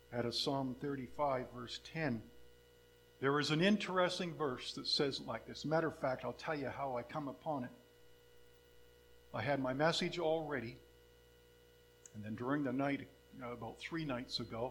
out of Psalm 35, verse 10. There is an interesting verse that says like this. Matter of fact, I'll tell you how I come upon it. I had my message all ready, and then during the night, about 3 nights ago,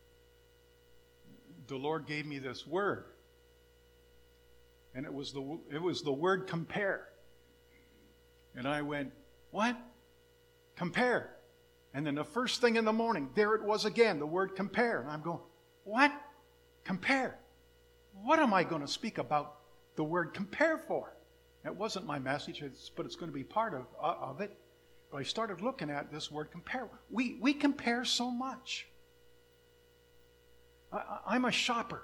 the Lord gave me this word. And it was the word compare. And I went, what? Compare. And then the first thing in the morning, there it was again, the word compare. And I'm going, what? Compare. What am I going to speak about the word compare for? It wasn't my message, but it's going to be part of it. But I started looking at this word compare. We compare so much. I'm a shopper.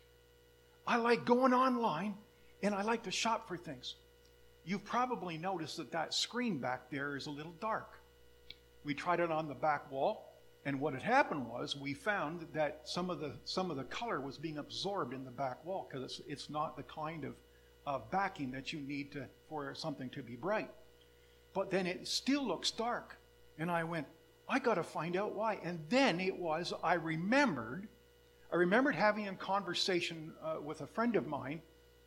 I like going online, and I like to shop for things. You've probably noticed that screen back there is a little dark. We tried it on the back wall, and what had happened was we found that some of the color was being absorbed in the back wall because it's not the kind of backing that you need for something to be bright. But then it still looks dark. And I went, I got to find out why. And then I remembered having a conversation with a friend of mine,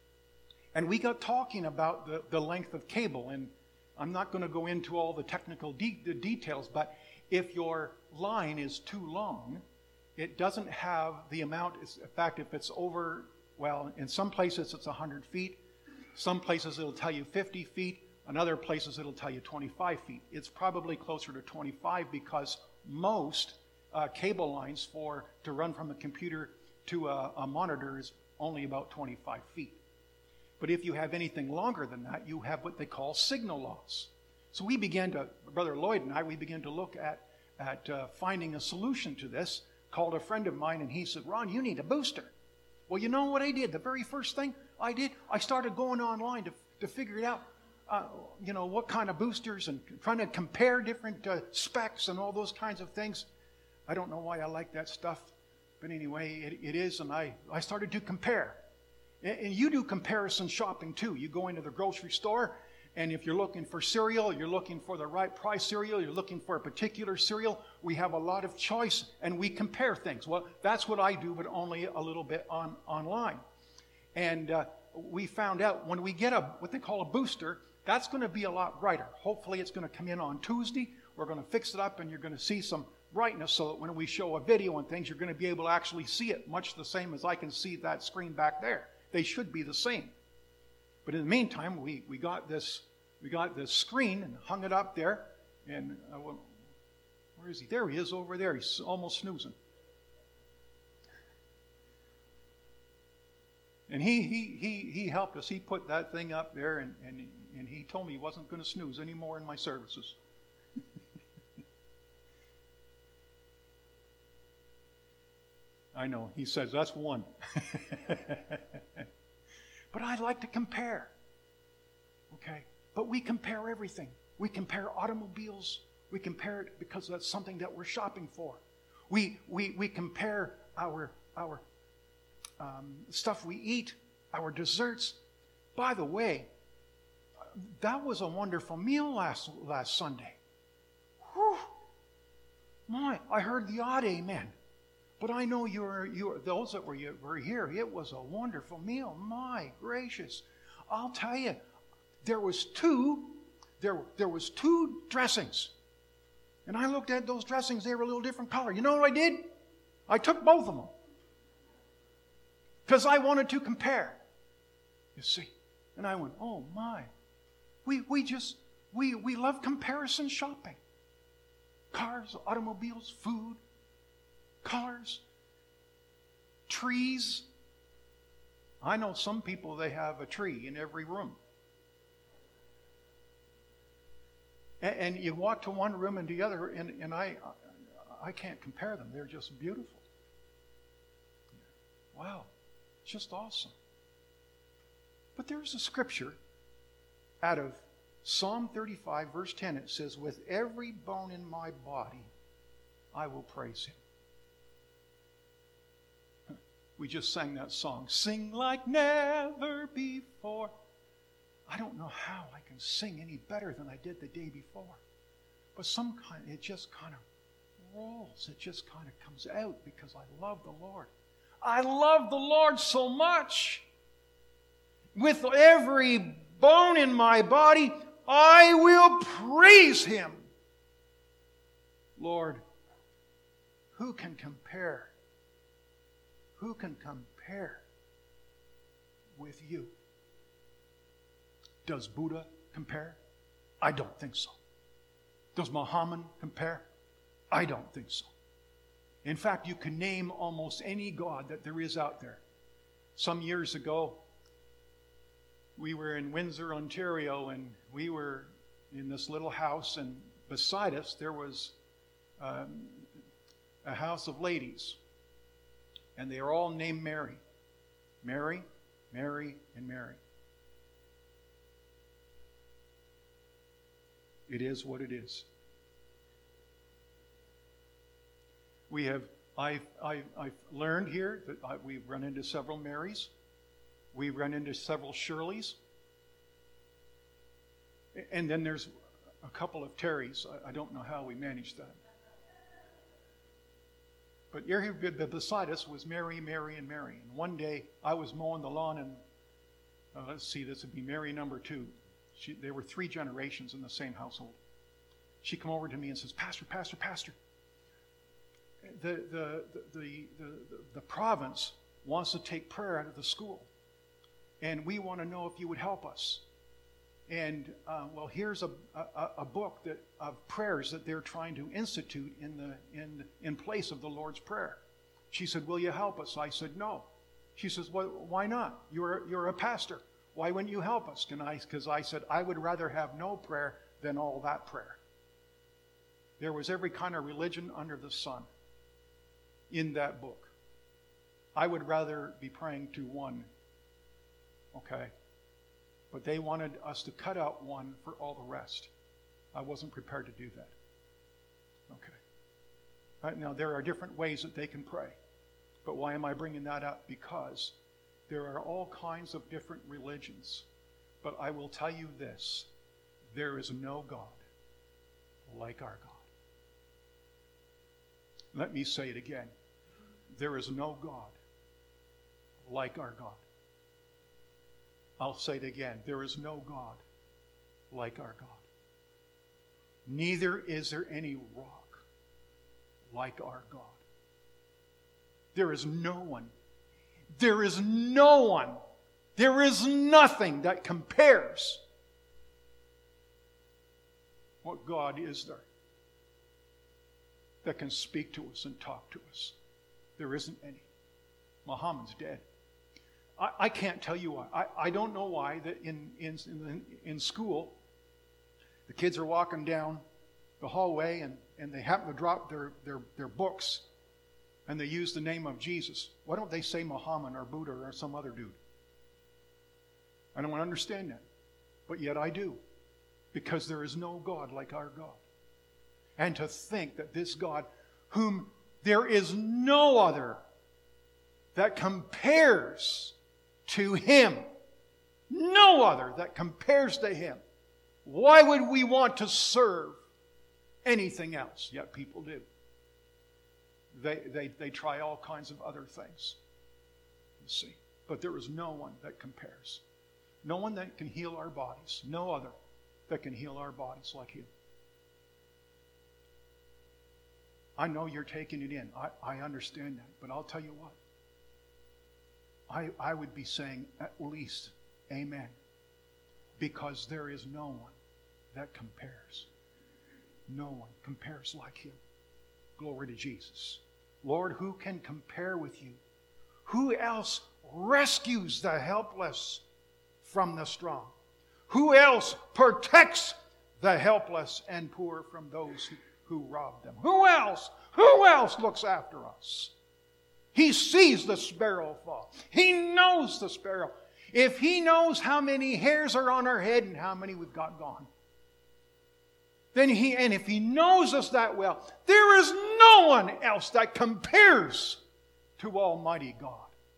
and we got talking about the length of cable. And I'm not going to go into all the technical details, but if your line is too long, it doesn't have the amount. In fact, if it's over, well, in some places it's 100 feet. Some places it'll tell you 50 feet. In other places it'll tell you 25 feet. It's probably closer to 25 because most cable lines to run from a computer to a monitor is only about 25 feet. But if you have anything longer than that, you have what they call signal loss. So Brother Lloyd and I, we began to look at finding a solution to this. Called a friend of mine, and he said, Ron, you need a booster. Well, you know what I did? The very first thing I did, I started going online to figure it out. What kind of boosters and trying to compare different specs and all those kinds of things. I don't know why I like that stuff, but anyway, it is, and I started to compare. And you do comparison shopping too. You go into the grocery store, and if you're looking for cereal, you're looking for the right price cereal, you're looking for a particular cereal, we have a lot of choice, and we compare things. Well, that's what I do, but only a little bit online. And we found out when we get what they call a booster, that's going to be a lot brighter. Hopefully it's going to come in on Tuesday. We're going to fix it up, and you're going to see some brightness so that when we show a video and things, you're going to be able to actually see it, much the same as I can see that screen back there. They should be the same. But in the meantime, we got this screen and hung it up there. And where is he? There he is over there. He's almost snoozing. And he helped us. He put that thing up there, and he told me he wasn't going to snooze anymore in my services. I know. He says, that's one. But I like to compare. Okay? But we compare everything. We compare automobiles. We compare it because that's something that we're shopping for. We compare our stuff we eat, our desserts. By the way, that was a wonderful meal last Sunday. Whew. My, I heard the odd amen. But I know you those that were here, it was a wonderful meal. My gracious. I'll tell you, there was two dressings. And I looked at those dressings, they were a little different color. You know what I did? I took both of them. Because I wanted to compare. You see. And I went, oh my. We love comparison shopping. Cars, automobiles, food, colors, trees. I know some people, they have a tree in every room. And you walk to one room and the other, and I can't compare them. They're just beautiful. Wow. It's just awesome. But there's a scripture out of Psalm 35, verse 10. It says, with every bone in my body, I will praise him. We just sang that song, Sing Like Never Before. I don't know how I can sing any better than I did the day before. But it just kind of, rolls. It just kind of comes out because I love the Lord. I love the Lord so much. With every bone in my body, I will praise Him. Lord, who can compare? Who can compare with you? Does Buddha compare? I don't think so. Does Muhammad compare? I don't think so. In fact, you can name almost any god that there is out there. Some years ago, we were in Windsor, Ontario, and we were in this little house, and beside us there was a house of ladies, and they are all named Mary. Mary, Mary, and Mary. It is what it is. I've learned here that we've run into several Marys. We've run into several Shirleys. And then there's a couple of Terrys. I don't know how we managed that. But here beside us was Mary, Mary, and Mary. And one day I was mowing the lawn, and let's see, this would be Mary number 2. There were 3 generations in the same household. She come over to me and says, Pastor, the province wants to take prayer out of the school, and we want to know if you would help us. And well, here's a book of prayers that they're trying to institute in place of the Lord's Prayer. She said, will you help us? I said, no. She says, well, why not? You're a pastor. Why wouldn't you help us? Because I said, I would rather have no prayer than all that prayer. There was every kind of religion under the sun in that book. I would rather be praying to one, okay? But they wanted us to cut out one for all the rest. I wasn't prepared to do that. Okay. Right now, there are different ways that they can pray. But why am I bringing that up? Because there are all kinds of different religions. But I will tell you this. There is no God like our God. Let me say it again. There is no God like our God. I'll say it again. There is no God like our God. Neither is there any rock like our God. There is no one. There is no one. There is nothing that compares. What God is there that can speak to us and talk to us? There isn't any. Muhammad's dead. I can't tell you why. I don't know why that in school, the kids are walking down the hallway and they happen to drop their books and they use the name of Jesus. Why don't they say Muhammad or Buddha or some other dude? I don't understand that. But yet I do. Because there is no God like our God. And to think that this God, whom there is no other that compares to Him, no other that compares to Him. Why would we want to serve anything else? Yet people do. They try all kinds of other things. You see. But there is no one that compares. No one that can heal our bodies. No other that can heal our bodies like Him. I know you're taking it in. I understand that. But I'll tell you what. I would be saying at least amen. Because there is no one that compares. No one compares like Him. Glory to Jesus. Lord, who can compare with you? Who else rescues the helpless from the strong? Who else protects the helpless and poor from those who rob them? Who else? Who else looks after us? He sees the sparrow fall. He knows the sparrow. If He knows how many hairs are on our head and how many we've got gone, and if He knows us that well, there is no one else that compares to Almighty God.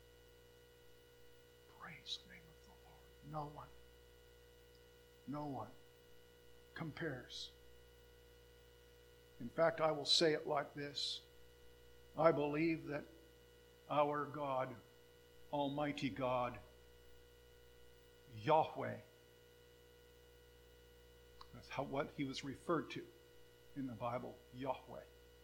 Praise the name of the Lord. No one compares. In fact, I will say it like this. I believe that our God, Almighty God, Yahweh, that's what he was referred to in the Bible, Yahweh.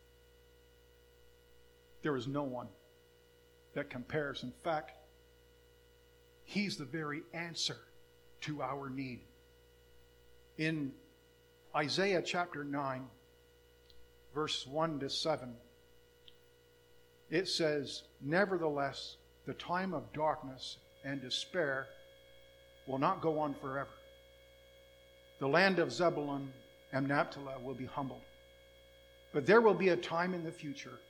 There is no one that compares. In fact, he's the very answer to our need. In Isaiah chapter 9, verse 1 to 7, it says, "Nevertheless, the time of darkness and despair will not go on forever. The land of Zebulun and Naphtali will be humbled. But there will be a time in the future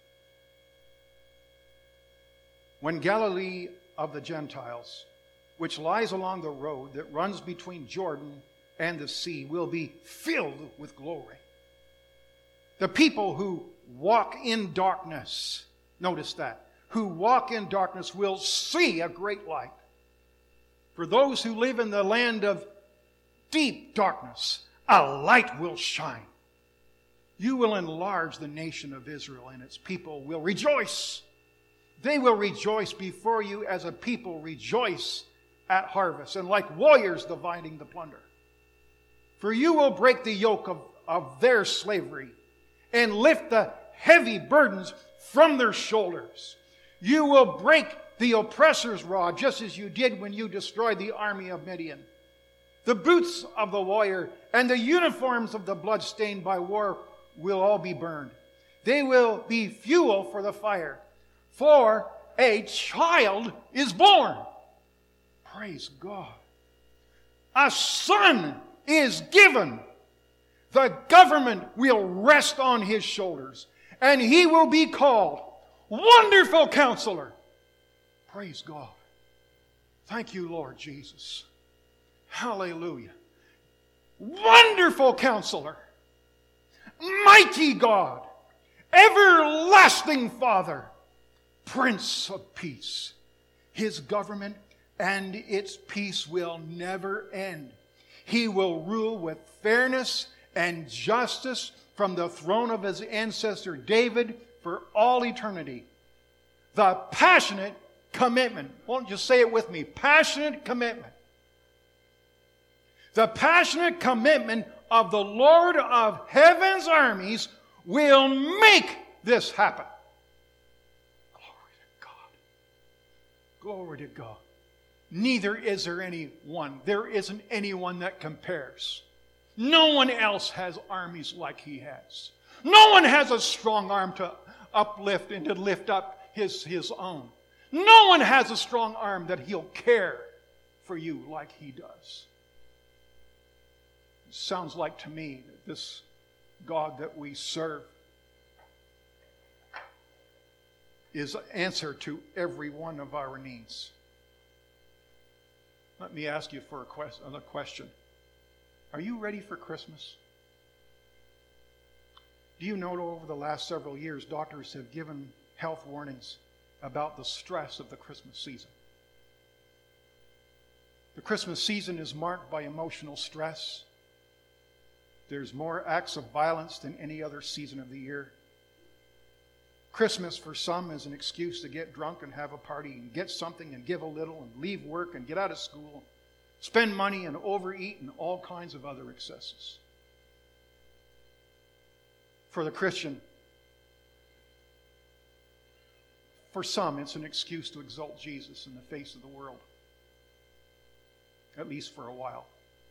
when Galilee of the Gentiles, which lies along the road that runs between Jordan and the sea, will be filled with glory. The people who walk in darkness," notice that, "who walk in darkness will see a great light. For those who live in the land of deep darkness, a light will shine. You will enlarge the nation of Israel, and its people will rejoice. They will rejoice before you as a people rejoice at harvest, and like warriors dividing the plunder. For you will break the yoke of their slavery and lift the heavy burdens from their shoulders. You will break the oppressor's rod, just as you did when you destroyed the army of Midian. The boots of the warrior and the uniforms of the blood-stained by war will all be burned. They will be fuel for the fire. For a child is born." Praise God. "A son is given. The government will rest on his shoulders, and he will be called Wonderful Counselor." Praise God. Thank you, Lord Jesus. Hallelujah. Wonderful Counselor, Mighty God, Everlasting Father, Prince of Peace. His government and its peace will never end. He will rule with fairness and justice from the throne of his ancestor David for all eternity. The passionate commitment. Won't you say it with me? Passionate commitment. The passionate commitment of the Lord of heaven's armies will make this happen. Glory to God. Glory to God. Neither is there anyone. There isn't anyone that compares. No one else has armies like he has. No one has a strong arm to uplift and to lift up his own. No one has a strong arm that he'll care for you like he does. It sounds like to me that this God that we serve is the answer to every one of our needs. Let me ask you for another question. Are you ready for Christmas? Do you know that over the last several years, doctors have given health warnings about the stress of the Christmas season? The Christmas season is marked by emotional stress. There's more acts of violence than any other season of the year. Christmas for some is an excuse to get drunk and have a party and get something and give a little and leave work and get out of school, spend money and overeat and all kinds of other excesses. For the Christian, for some, it's an excuse to exalt Jesus in the face of the world, at least for a while.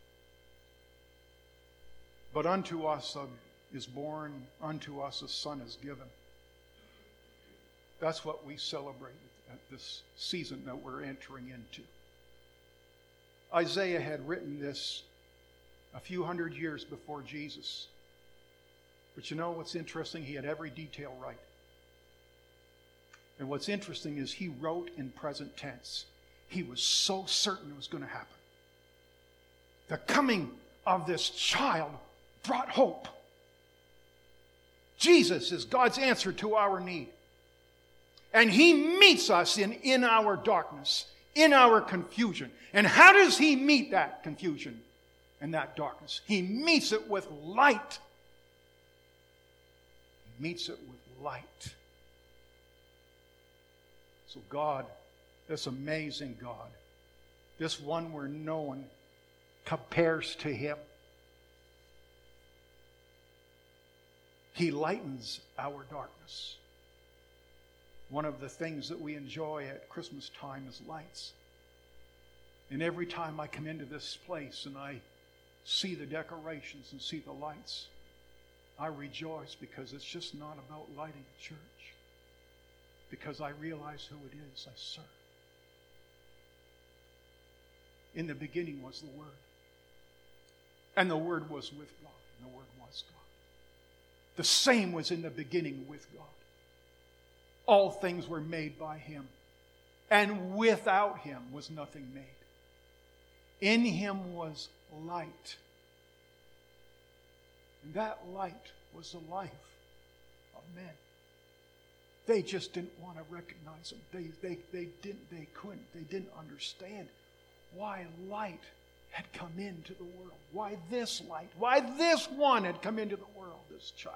But unto us is born, unto us a son is given. That's what we celebrate at this season that we're entering into. Isaiah had written this a few hundred years before Jesus. But you know what's interesting? He had every detail right. And what's interesting is he wrote in present tense. He was so certain it was going to happen. The coming of this child brought hope. Jesus is God's answer to our need. And he meets us in our darkness, in our confusion. And how does he meet that confusion and that darkness? He meets it with light. meets it with light. So God, this amazing God, this one where no one compares to Him, He lightens our darkness. One of the things that we enjoy at Christmas time is lights. And every time I come into this place and I see the decorations and see the lights, I rejoice, because it's just not about lighting a church. Because I realize who it is I serve. In the beginning was the Word. And the Word was with God. And the Word was God. The same was in the beginning with God. All things were made by Him. And without Him was nothing made. In Him was light. And that light was the life of men. They just didn't want to recognize Him. They didn't understand why light had come into the world. Why this light, why this one had come into the world, this child.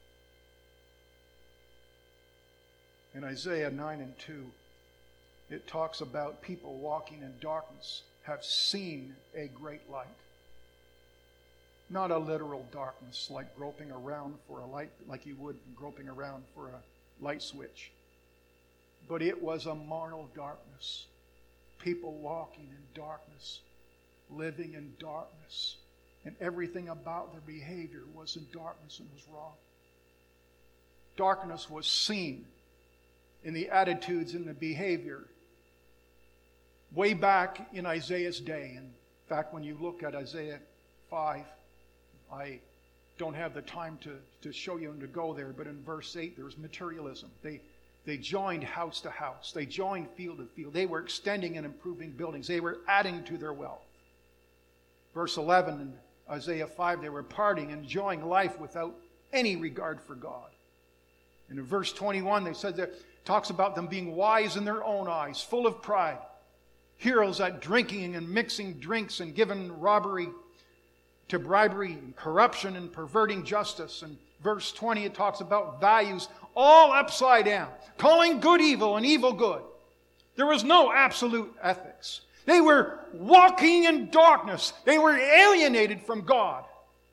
In Isaiah 9 and 2, it talks about people walking in darkness have seen a great light. Not a literal darkness like groping around for a light, like you would groping around for a light switch. But it was a moral darkness. People walking in darkness, living in darkness. And everything about their behavior was in darkness and was wrong. Darkness was seen in the attitudes and the behavior way back in Isaiah's day. In fact, when you look at Isaiah 5, I don't have the time to show you and to go there, but in verse 8 there's materialism. They joined house to house. They joined field to field. They were extending and improving buildings. They were adding to their wealth. Verse 11 in Isaiah 5, they were partying, enjoying life without any regard for God. And in verse 21, they said that talks about them being wise in their own eyes, full of pride, heroes at drinking and mixing drinks and giving robbery to bribery and corruption and perverting justice. And verse 20, it talks about values all upside down, calling good evil and evil good. There was no absolute ethics. They were walking in darkness. They were alienated from God.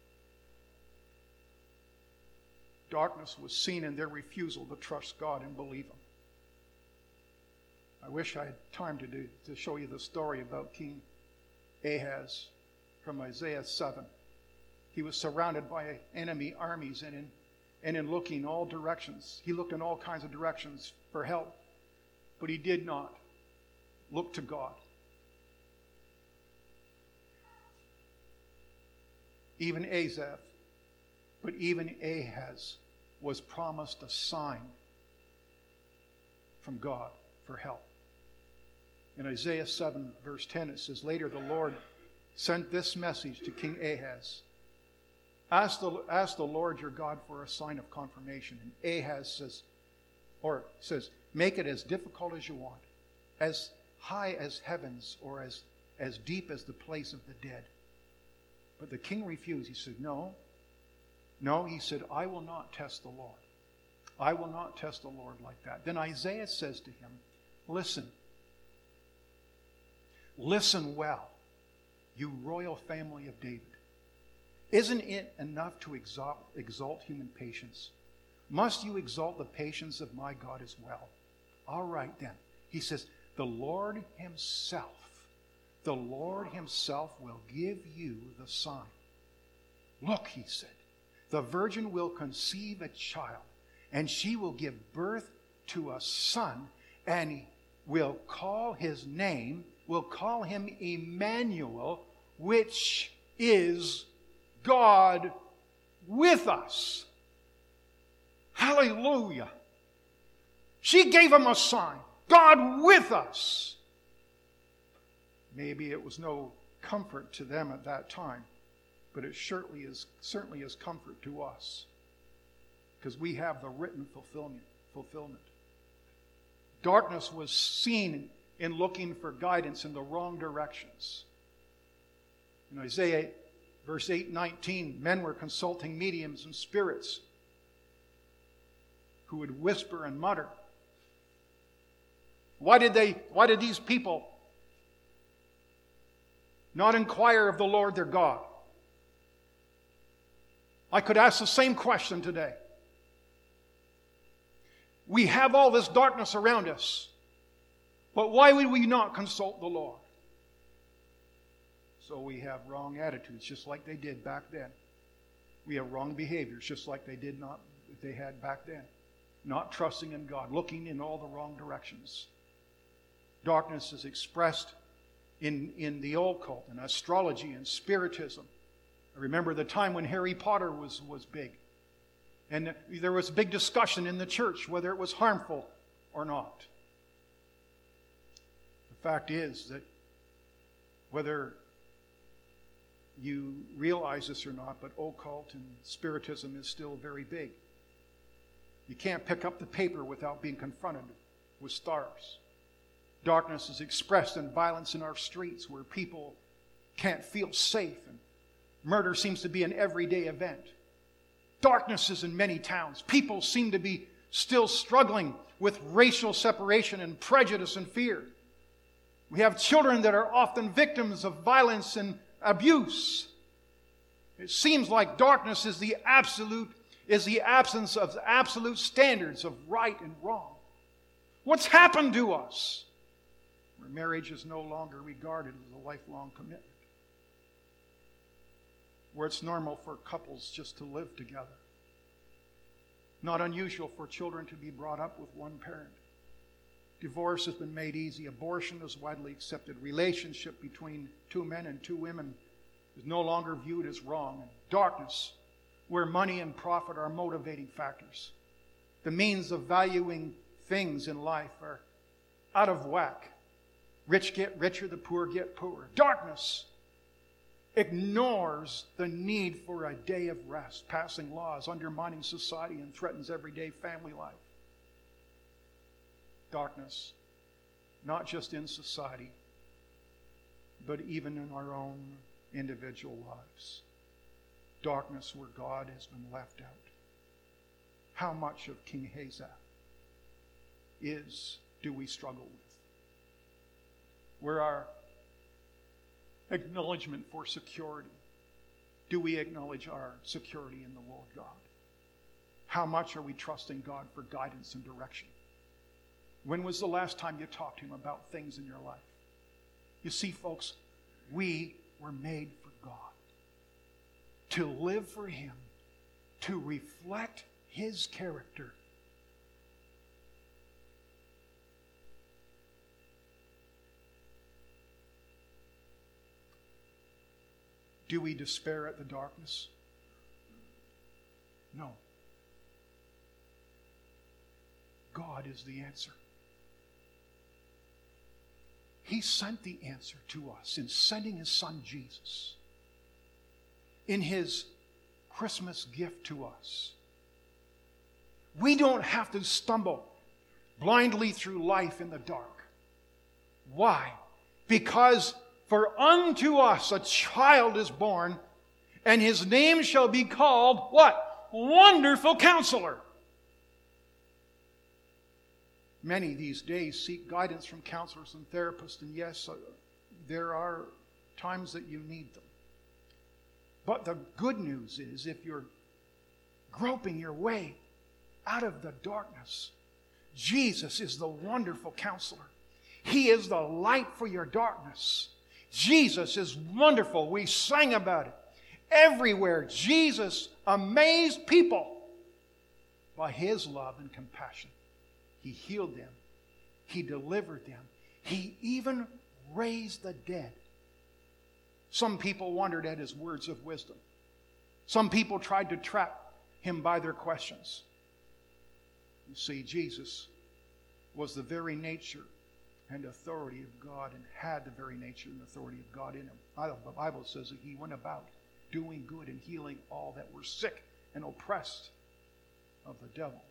Darkness was seen in their refusal to trust God and believe Him. I wish I had time to show you the story about King Ahaz from Isaiah 7. He was surrounded by enemy armies, and in looking all directions, he looked in all kinds of directions for help, but he did not look to God. Even Ahaz was promised a sign from God for help. In Isaiah 7, verse 10, it says, later the Lord sent this message to King Ahaz. Ask the Lord your God for a sign of confirmation. And Ahaz says, make it as difficult as you want, as high as heavens, or as deep as the place of the dead. But the king refused. He said, no, he said, I will not test the Lord. I will not test the Lord like that. Then Isaiah says to him, listen well, you royal family of David. Isn't it enough to exalt human patience? Must you exalt the patience of my God as well? All right then. He says, the Lord Himself will give you the sign. Look, he said, the virgin will conceive a child, and she will give birth to a son, and will call him Emmanuel, which is God with us. Hallelujah. She gave him a sign. God with us. Maybe it was no comfort to them at that time, but it certainly is comfort to us, because we have the written fulfillment. Darkness was seen in looking for guidance in the wrong directions. In Isaiah verse 8:19, men were consulting mediums and spirits who would whisper and mutter. Why did these people not inquire of the Lord their God? I could ask the same question today. We have all this darkness around us, but why would we not consult the Lord? So we have wrong attitudes, just like they did back then. We have wrong behaviors, just like they had back then. Not trusting in God, looking in all the wrong directions. Darkness is expressed in the occult and astrology and spiritism. I remember the time when Harry Potter was big. And there was big discussion in the church whether it was harmful or not. The fact is that whether you realize this or not, but occult and spiritism is still very big. You can't pick up the paper without being confronted with stars. Darkness is expressed in violence in our streets where people can't feel safe, and murder seems to be an everyday event. Darkness is in many towns. People seem to be still struggling with racial separation and prejudice and fear. We have children that are often victims of violence and abuse. It seems like darkness is the absence of absolute standards of right and wrong. What's happened to us? Where marriage is no longer regarded as a lifelong commitment. Where it's normal for couples just to live together. Not unusual for children to be brought up with one parent. Divorce has been made easy. Abortion is widely accepted. Relationship between two men and two women is no longer viewed as wrong. And darkness, where money and profit are motivating factors. The means of valuing things in life are out of whack. Rich get richer, the poor get poorer. Darkness ignores the need for a day of rest, passing laws, undermining society, and threatens everyday family life. Darkness, not just in society, but even in our own individual lives. Darkness where God has been left out. How much of King Hazak do we struggle with? Where our acknowledgement for security, do we acknowledge our security in the Lord God? How much are we trusting God for guidance and direction? When was the last time you talked to Him about things in your life? You see, folks, we were made for God. To live for Him. To reflect His character. Do we despair at the darkness? No. God is the answer. He sent the answer to us in sending His Son Jesus. In His Christmas gift to us. We don't have to stumble blindly through life in the dark. Why? Because for unto us a child is born, and His name shall be called, what? Wonderful Counselor. Many these days seek guidance from counselors and therapists, and yes, there are times that you need them. But the good news is, if you're groping your way out of the darkness, Jesus is the wonderful Counselor. He is the light for your darkness. Jesus is wonderful. We sang about it. Everywhere, Jesus amazed people by His love and compassion. He healed them. He delivered them. He even raised the dead. Some people wondered at His words of wisdom. Some people tried to trap Him by their questions. You see, Jesus was the very nature and authority of God, and had the very nature and authority of God in Him. The Bible says that He went about doing good and healing all that were sick and oppressed of the devil.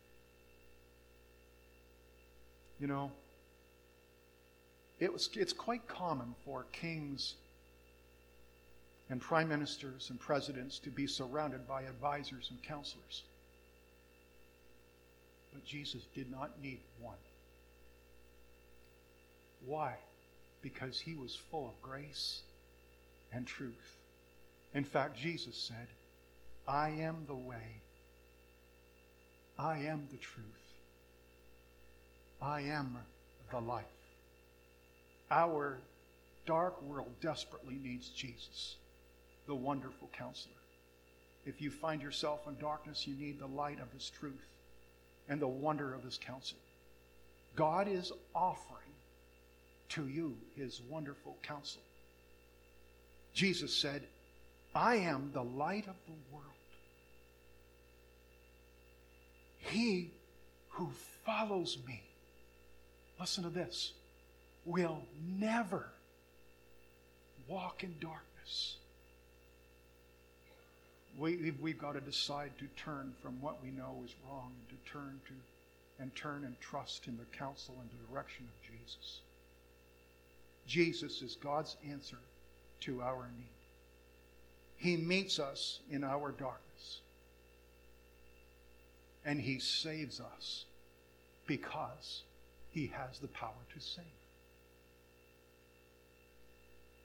You know, it's quite common for kings and prime ministers and presidents to be surrounded by advisors and counselors. But Jesus did not need one. Why? Because he was full of grace and truth. In fact, Jesus said, I am the way. I am the truth. I am the life. Our dark world desperately needs Jesus, the wonderful counselor. If you find yourself in darkness, you need the light of his truth and the wonder of his counsel. God is offering to you his wonderful counsel. Jesus said, I am the light of the world. He who follows me, listen to this, will never walk in darkness. We've got to decide to turn from what we know is wrong and to turn and trust in the counsel and the direction of Jesus. Jesus is God's answer to our need. He meets us in our darkness. And he saves us because he has the power to save.